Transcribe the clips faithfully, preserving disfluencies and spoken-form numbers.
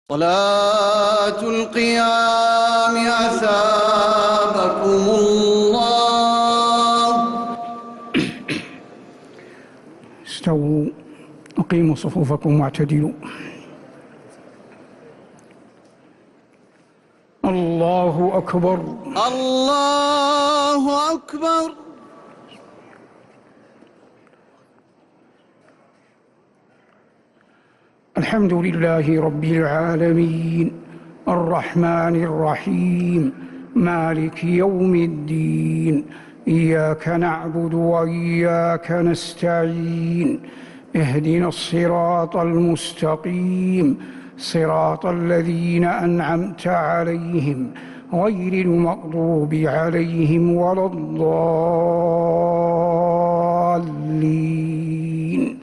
صلاة القيام أثابكم الله. استووا أقيموا صفوفكم واعتدلوا. الله أكبر. الله أكبر. الحمد لله رب العالمين الرحمن الرحيم مالك يوم الدين، إياك نعبد وإياك نستعين، اهدنا الصراط المستقيم، صراط الذين أنعمت عليهم غير المغضوب عليهم ولا الضالين.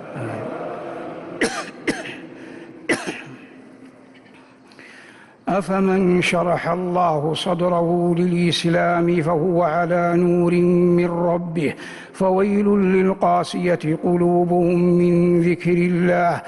أفمن شرح الله صدره للإسلام فهو على نور من ربه فويل للقاسية قلوبهم من ذكر الله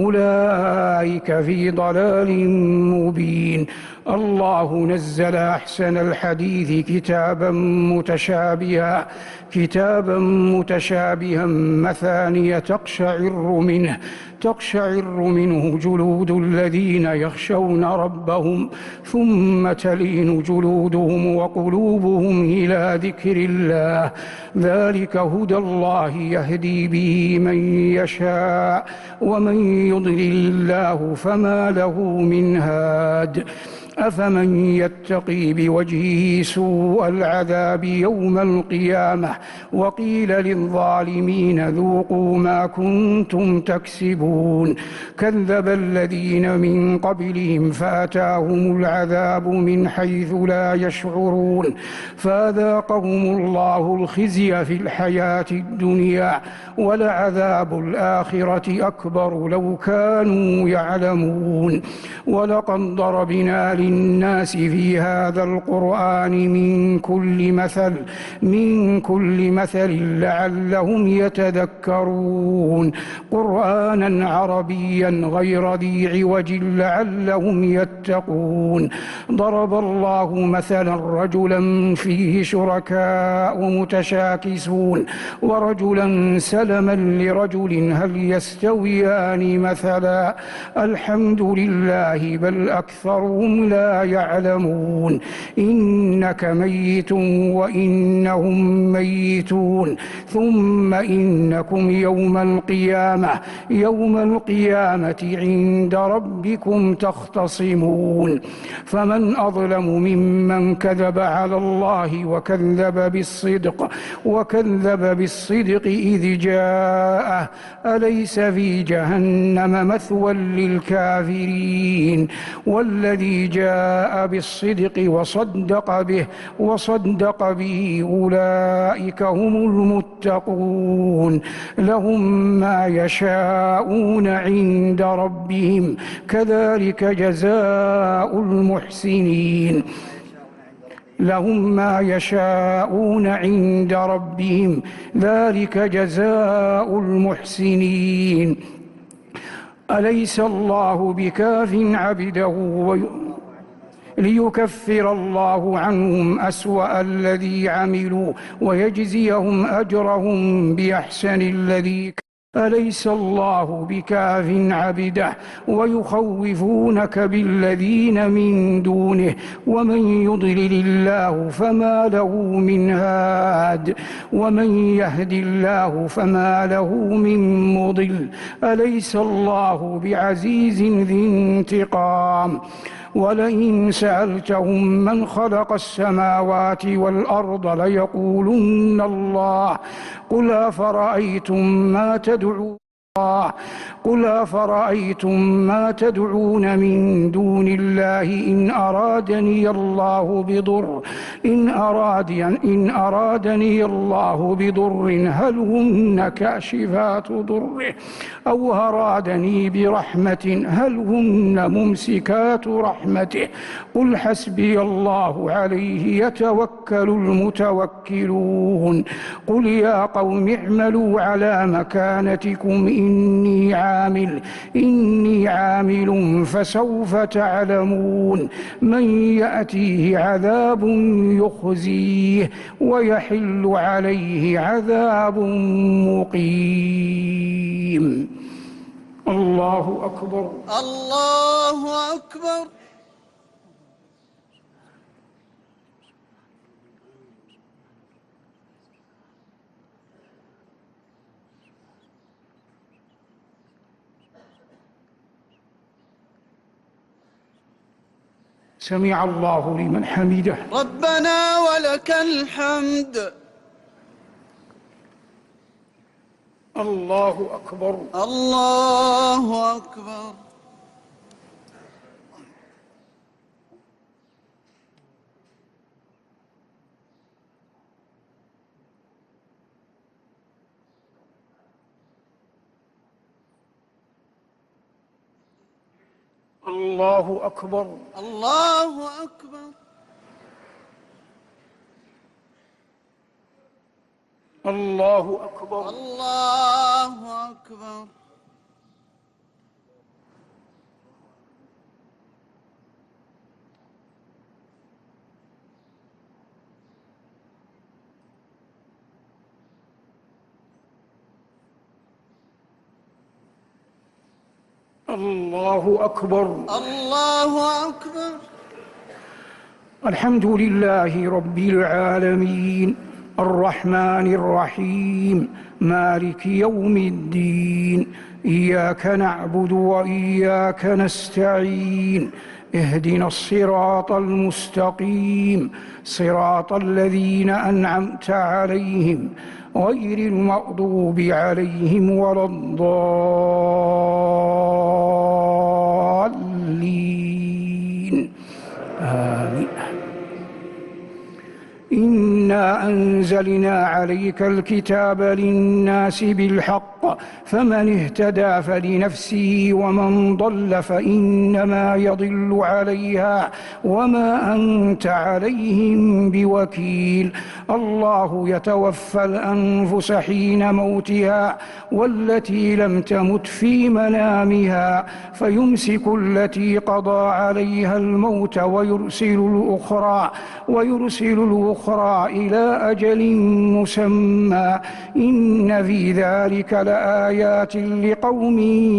أولئك في ضلال مبين. الله نزل أحسن الحديث كتابا متشابها كتابا متشابها مثانية تقشعر منه تقشعر منه جلود الذين يخشون ربهم ثم تلين جلودهم وقلوبهم إلى ذكر الله، ذلك هدى الله يهدي به من يشاء ومن يضلل الله فما له من هاد. أفمن يتقي بوجهه سوء العذاب يوم القيامة وقيل للظالمين ذوقوا ما كنتم تكسبون. كذب الذين من قبلهم فأتاهم العذاب من حيث لا يشعرون فأذاقهم الله الخزي في الحياة الدنيا ولعذاب الآخرة أكبر لو كانوا يعلمون. ولقد ضربنا للناس في هذا القرآن من كل مثل من كل مثل لعلهم يتذكرون، قرآنا عربيا غير ذي عوج لعلهم يتقون. ضرب الله مثلا رجلا فيه شركاء متشاكسون ورجلا سلما لرجل هل يستويان مثلا الحمد لله بل أكثرهم لا يعلمون. إنك ميت وإنهم ميتون ثم إنكم يوم القيامة يوم القيامة عند ربكم تختصمون. فمن أظلم ممن كذب على الله وكذب بالصدق وكذب بالصدق إذ جاءه أليس في جهنم مثوى للكافرين. والذي جاء بالصدق وصدق به وصدق به أولئك هم المتقون، لهم ما يشاءون عند ربهم كذلك جزاء المحسنين لهم ما يشاءون عند ربهم ذلك جزاء المحسنين. أليس الله بكاف عبده ليكفر الله عنهم أسوأ الذي عملوا ويجزيهم أجرهم بأحسن الذي. أليس الله بكاف عبده ويخوفونك بالذين من دونه ومن يضلل الله فما له من هاد ومن يهد الله فما له من مضل. أليس الله بعزيز ذي انتقام. ولئن سألتهم من خلق السماوات والأرض ليقولن الله قل أفرأيتم ما تدعون قل أفرأيتم ما تدعون من دون الله إن أرادني الله بضر إن أرادني, إن أرادني الله بضر هل هن كاشفات ضره أو أرادني برحمة هل هن ممسكات رحمته قل حسبي الله عليه يتوكل المتوكلون. قل يا قوم اعملوا على مكانتكم إني عامل إني عامل فسوف تعلمون من يأتيه عذاب يخزيه ويحل عليه عذاب مقيم. الله أكبر. الله أكبر. سمع الله لمن حمده. ربنا ولك الحمد. الله أكبر. الله أكبر. الله أكبر. الله أكبر. الله أكبر. الله أكبر. الله أكبر. الله أكبر. الحمد لله رب العالمين الرحمن الرحيم مالك يوم الدين إياك نعبد وإياك نستعين اهدنا الصراط المستقيم صراط الذين أنعمت عليهم غير المغضوب عليهم ولا الضالين آمين. إنا أنزلنا عليك الكتاب للناس بالحق فمن اهتدى فلنفسه ومن ضل فإنما يضل عليها وما أنت عليهم بوكيل. الله يتوفى الأنفس حين موتها والتي لم تمت في منامها فيمسك التي قضى عليها الموت ويرسل الأخرى ويرسل الأخرى إلى أجل مسمى إن في ذلك لآيات لقوم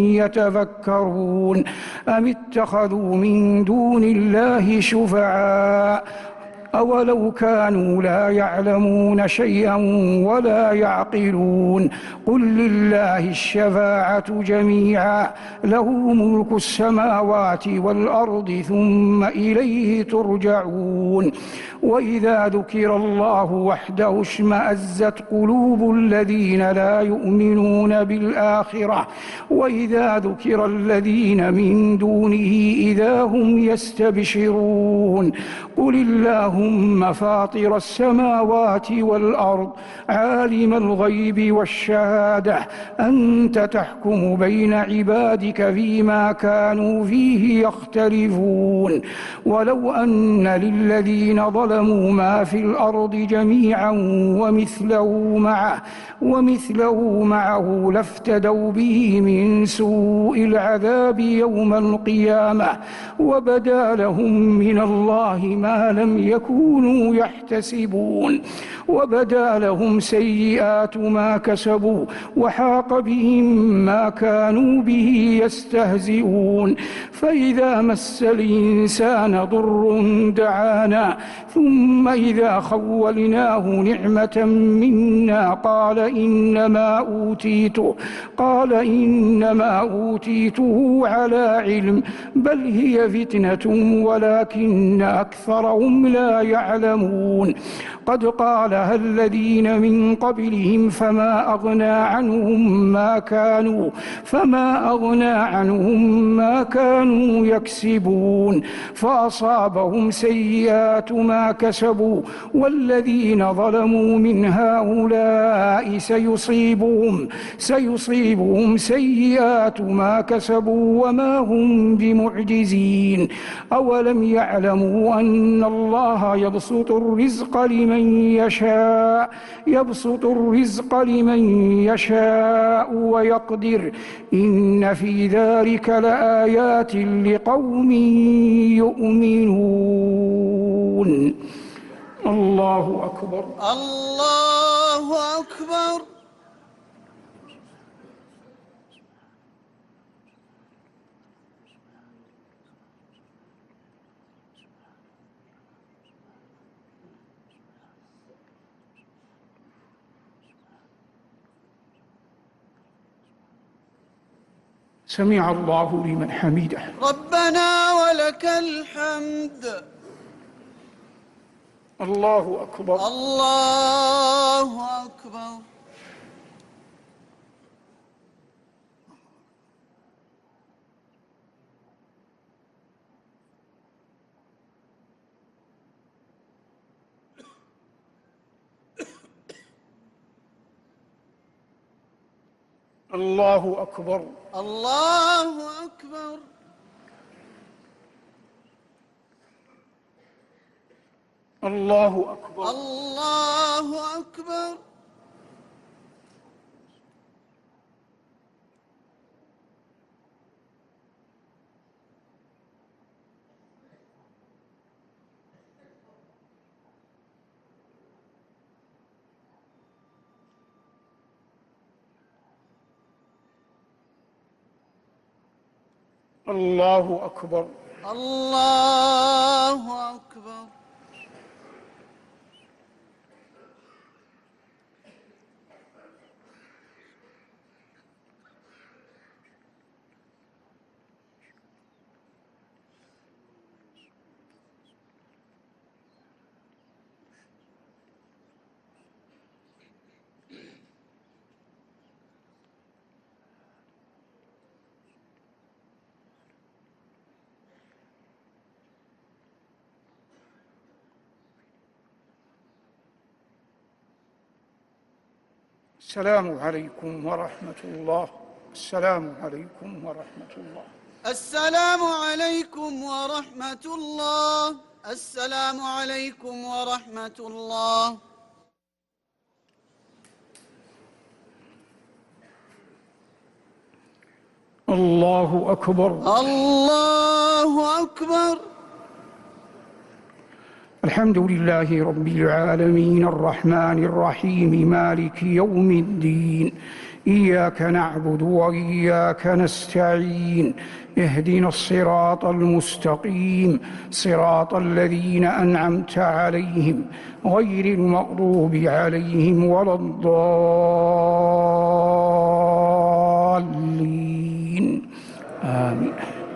يتفكرون. أم اتخذوا من دون الله شفعاء أولو كانوا لا يعلمون شيئا ولا يعقلون. قل لله الشفاعة جميعا له ملك السماوات والأرض ثم إليه ترجعون. وإذا ذكر الله وحده اشمأزت قلوب الذين لا يؤمنون بالآخرة وإذا ذكر الذين من دونه إذا هم يستبشرون. قل اللهم فاطر السماوات والأرض عالم الغيب والشهادة أنت تحكم بين عبادك فيما كانوا فيه يختلفون. ولو أن للذين ظلموا ما في الأرض جميعا ومثله معه ومثله معه لافتدوا به من سوء العذاب يوم القيامة وبدا لهم من الله ما لم يكونوا يحتسبون وبدا لهم سيئات ما كسبوا وحاق بهم ما كانوا به يستهزئون. فإذا مس الإنسان ضر دعانا ثم إذا خولناه نعمة منا قال إنما أوتيته قال إنما أوتيته على علم بل هي فتنة ولكن أكثرهم لا يعلمون. قد قالها الذين من قبلهم فما أغنى عنهم ما كانوا فما أغنى عنهم ما كانوا يكسبون فأصابهم سيئات ما كسبوا والذين ظلموا من هؤلاء سيصيبهم سيصيبهم سيئات ما كسبوا وما هم بمعجزين. أولم يعلموا أن إن الله يبسط الرزق لمن يشاء يبسط الرزق لمن يشاء ويقدر إن في ذلك لآيات لقوم يؤمنون. الله أكبر. الله أكبر. سمع الله لمن حمده. ربنا ولك الحمد. الله أكبر. الله أكبر. الله أكبر. الله أكبر. الله أكبر. الله أكبر. الله أكبر. الله أكبر. السلام عليكم ورحمة الله. السلام عليكم ورحمة الله. السلام عليكم ورحمة الله. السلام عليكم ورحمة الله. الله أكبر. الله أكبر. الحمد لله رب العالمين الرحمن الرحيم مالك يوم الدين إياك نعبد وإياك نستعين اهدنا الصراط المستقيم صراط الذين أنعمت عليهم غير المغضوب عليهم ولا الضالين آمين.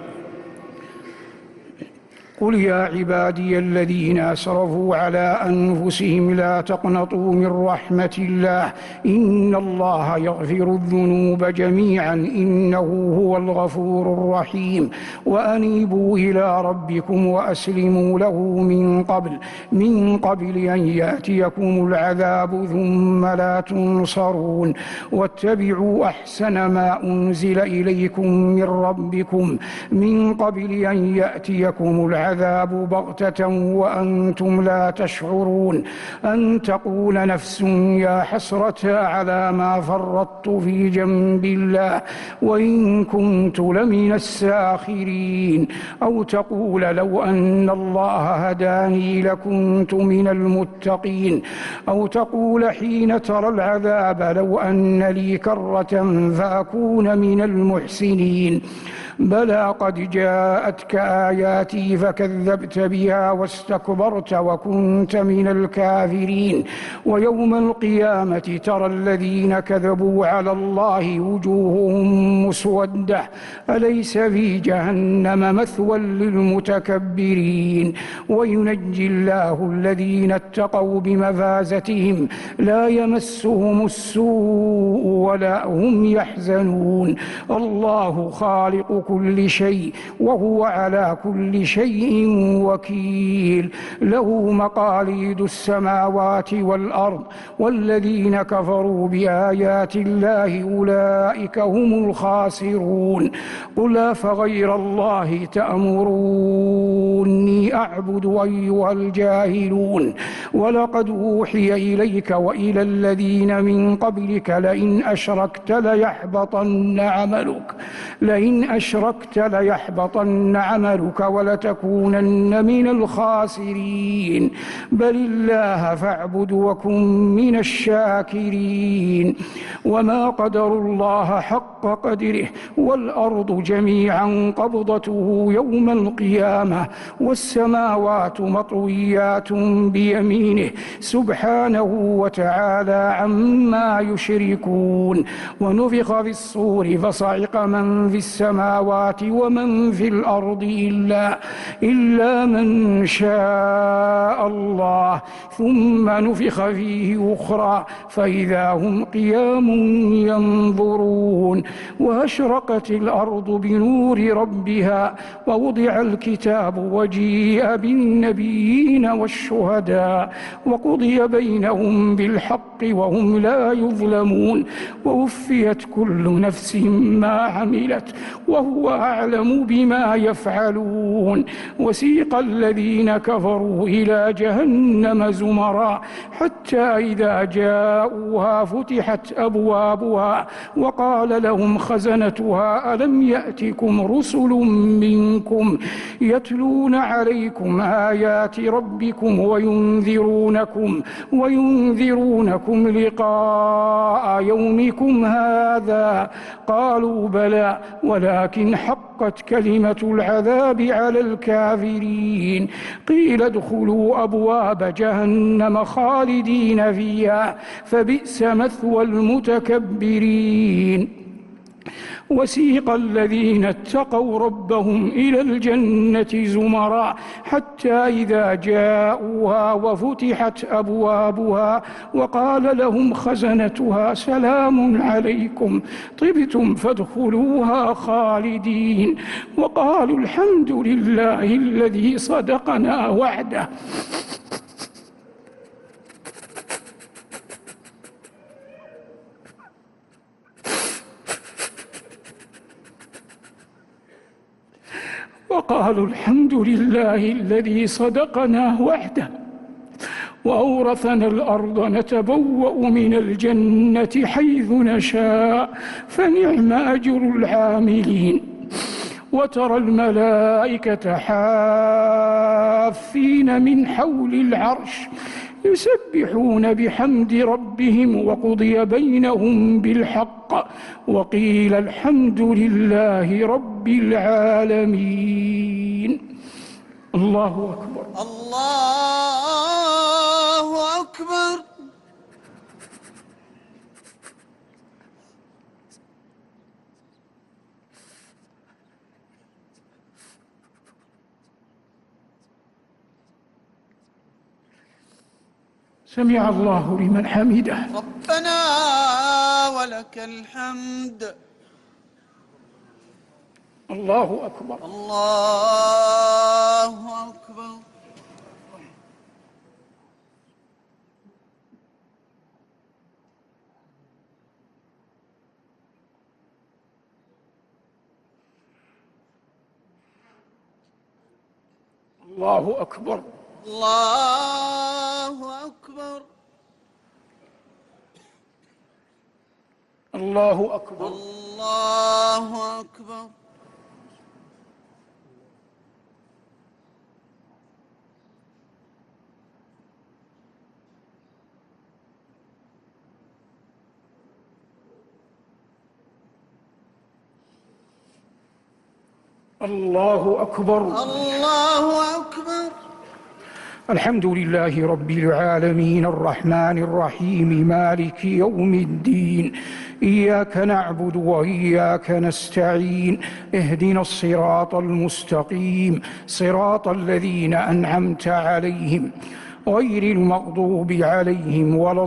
قل يا عبادي الذين أسرفوا على أنفسهم لا تقنطوا من رحمة الله إن الله يغفر الذنوب جميعا إنه هو الغفور الرحيم وأنيبوا إلى ربكم وأسلموا له من قبل من قبل أن يأتيكم العذاب ثم لا تنصرون واتبعوا أحسن ما أنزل إليكم من ربكم من قبل أن يأتيكم العذاب العذاب بغتة وأنتم لا تشعرون أن تقول نفس يا حسرة على ما فرطت في جنب الله وإن كنت لمن الساخرين أو تقول لو أن الله هداني لكنت من المتقين أو تقول حين ترى العذاب لو أن لي كرة فأكون من المحسنين بلى قد جاءتك آياتي فكذبت بها واستكبرت وكنت من الكافرين ويوم القيامة ترى الذين كذبوا على الله وجوههم مسودة أليس في جهنم مثوى للمتكبرين وينجي الله الذين اتقوا بمفازتهم لا يمسهم السوء ولا هم يحزنون الله خالق كل شيء وهو على كل شيء وكيل. له مقاليد السماوات والأرض والذين كفروا بآيات الله أولئك هم الخاسرون. قل أفغير الله تأمروني أعبد أيها الجاهلون. ولقد أوحي إليك وإلى الذين من قبلك لئن أشركت ليحبطن عملك لئن أشركت ليحبطن عملك ولتكونن من الخاسرين. بل الله فاعبد وكن من الشاكرين. وما قدروا الله حق قدره والأرض جميعا قبضته يوم القيامة والسماوات مطويات بيمينه سبحانه وتعالى عما يشركون. ونفخ في الصور فصعق من في السماوات ومن في الأرض إلا, إلا من شاء الله ثم نفخ فيه أخرى فإذا هم قيام ينظرون. وأشرقت الأرض بنور ربها ووضع الكتاب وجيء بالنبيين والشهداء وقضي بينهم بالحق وهم لا يظلمون. ووفيت كل نفس ما عملت وهو أعلم بما يفعلون. وسيق الذين كفروا إلى جهنم زمرا حتى إذا جاءوها فتحت أبوابها وقال لهم خزنتها ألم يأتكم رسل منكم يتلون عليكم آيات ربكم وينذرونكم وينذرونكم لقاء يومكم هذا قالوا بلى ولكن حقت كلمة العذاب على الكافرين. قيل ادخلوا أبواب جهنم خالدين فيها فبئس مثوى المتكبرين. وسيق الذين اتقوا ربهم إلى الجنة زمرا حتى إذا جاءوها وفتحت أبوابها وقال لهم خزنتها سلام عليكم طبتم فادخلوها خالدين. وقالوا الحمد لله الذي صدقنا وعده وقالوا الحمد لله الذي صدقنا وعده وأورثنا الأرض نتبوأ من الجنة حيث نشاء فنعم أجر العاملين. وترى الملائكة حافين من حول العرش يسبحون بحمد ربهم وقضي بينهم بالحق وقيل الحمد لله رب العالمين. الله أكبر. الله أكبر. سمع الله لمن حمده. ربنا ولك الحمد. الله أكبر. الله أكبر. الله أكبر. الله أكبر. الله أكبر. الله أكبر. الله أكبر. الله أكبر. الحمد لله رب العالمين الرحمن الرحيم مالك يوم الدين. إياك نعبد وإياك نستعين اهدنا الصراط المستقيم صراط الذين أنعمت عليهم غير المغضوب عليهم ولا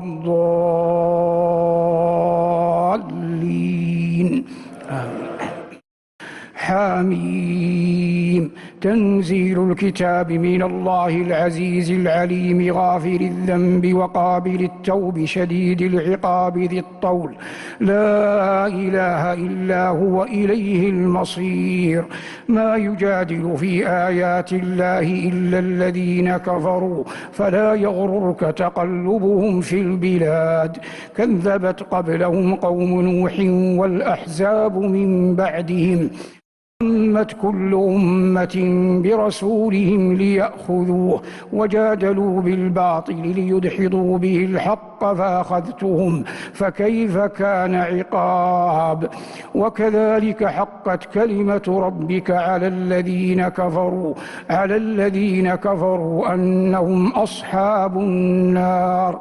الضالين آمين. حميم تنزيل الكتاب من الله العزيز العليم غافر الذنب وقابل التوب شديد العقاب ذي الطول لا إله إلا هو إليه المصير ما يجادل في آيات الله إلا الذين كفروا فلا يغررك تقلبهم في البلاد كذبت قبلهم قوم نوح والأحزاب من بعدهم همت كل أمة برسولهم ليأخذوه وجادلوا بالباطل ليدحضوا به الحق فأخذتهم فكيف كان عقاب وكذلك حقت كلمة ربك على الذين كفروا على الذين كفروا أنهم أصحاب النار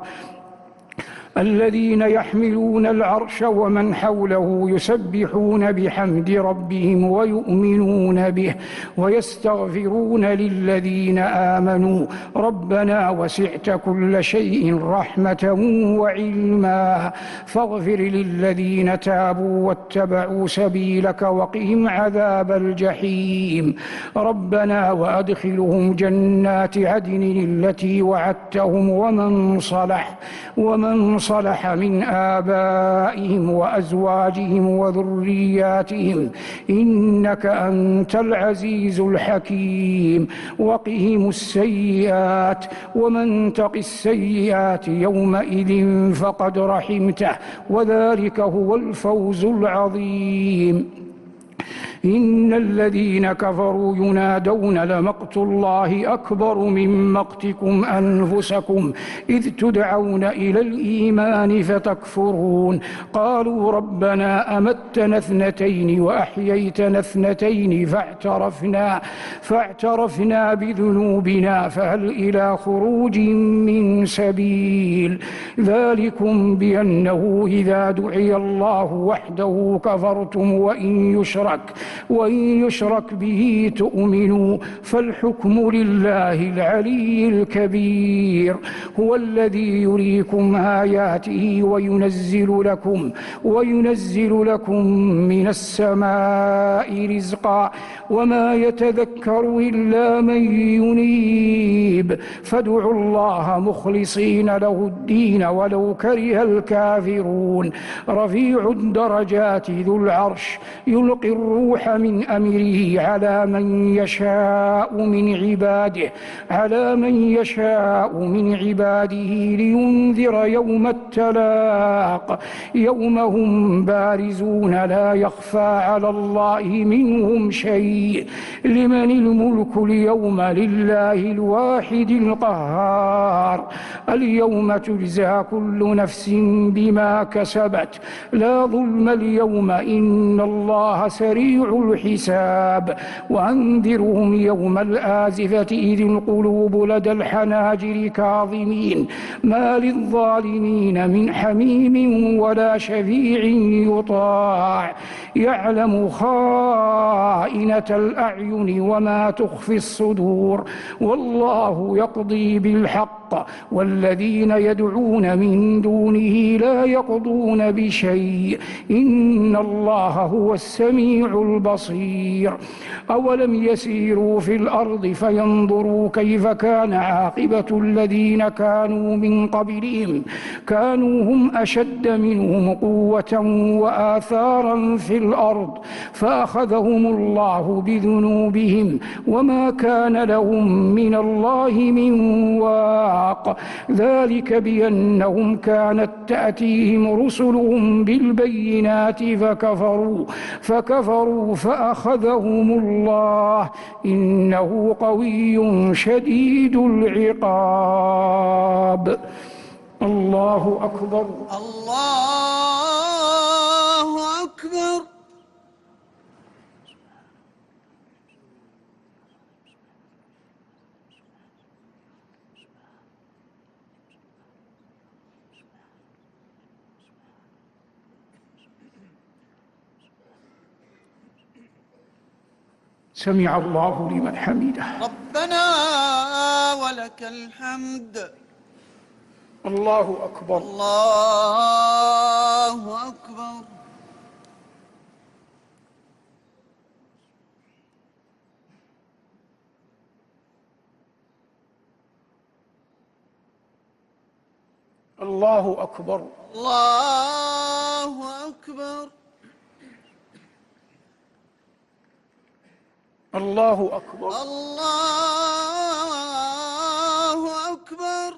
الذين يحملون العرش ومن حوله يسبحون بحمد ربهم ويؤمنون به ويستغفرون للذين آمنوا ربنا وسعت كل شيء رحمة وعلما فاغفر للذين تابوا واتبعوا سبيلك وقهم عذاب الجحيم ربنا وأدخلهم جنات عدن التي وعدتهم ومن صلح ومن صلح من آبائهم وأزواجهم وذرياتهم إنك أنت العزيز الحكيم وقهم السيئات ومن تق السيئات يومئذ فقد رحمته وذلك هو الفوز العظيم إن الذين كفروا ينادون لمقت الله أكبر من مقتكم أنفسكم إذ تدعون إلى الإيمان فتكفرون قالوا ربنا أمتنا اثنتين وأحييتنا اثنتين فاعترفنا, فاعترفنا بذنوبنا فهل إلى خروج من سبيل ذلكم بأنه إذا دعي الله وحده كفرتم وإن يشرك وإن يشرك به تؤمنوا فالحكم لله العلي الكبير هو الذي يريكم آياته وينزل لكم وينزل لكم من السماء رزقا وما يتذكر إلا من ينيب فادعوا الله مخلصين له الدين ولو كره الكافرون رفيع الدرجات ذو العرش يلقي الروح من أمره على من يشاء من عباده على من يشاء من عباده لينذر يوم التلاق يوم هم بارزون لا يخفى على الله منهم شيء لمن الملك اليوم لله الواحد القهار اليوم تجزى كل نفس بما كسبت لا ظلم اليوم إن الله سريع الحساب وأنذرهم يوم الآزفة إذ القلوب لدى الحناجر كاظمين ما للظالمين من حميم ولا شفيع يطاع يعلم خائنة الأعين وما تخفي الصدور والله يقضي بالحق والذين يدعون من دونه لا يقضون بشيء إن الله هو السميع البصير أولم يسيروا في الأرض فينظروا كيف كان عاقبة الذين كانوا من قبلهم كانوا هم أشد منهم قوة وآثارا في الأرض فأخذهم الله بذنوبهم وما كان لهم من الله من واق ذلك بأنهم كانت تأتيهم رسلهم بالبينات فكفروا فكفروا فأخذهم الله إنه قوي شديد العقاب الله أكبر الله أكبر سمع الله لمن حمده ربنا ولك الحمد الله أكبر الله أكبر الله أكبر. الله أكبر. الله أكبر. الله أكبر.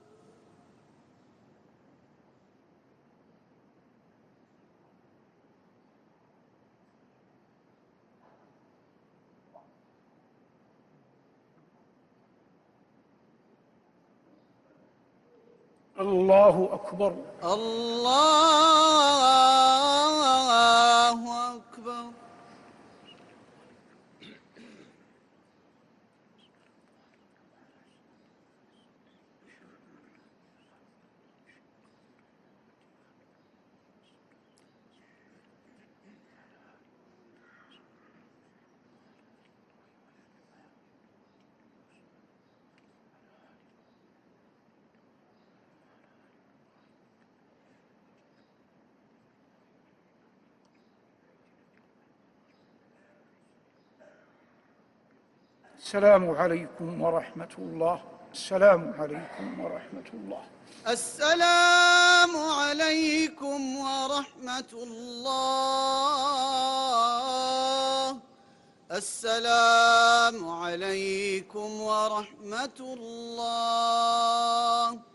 الله أكبر. الله أكبر. السلام عليكم ورحمة الله. السلام عليكم ورحمة الله. السلام عليكم ورحمة الله. السلام عليكم ورحمة الله.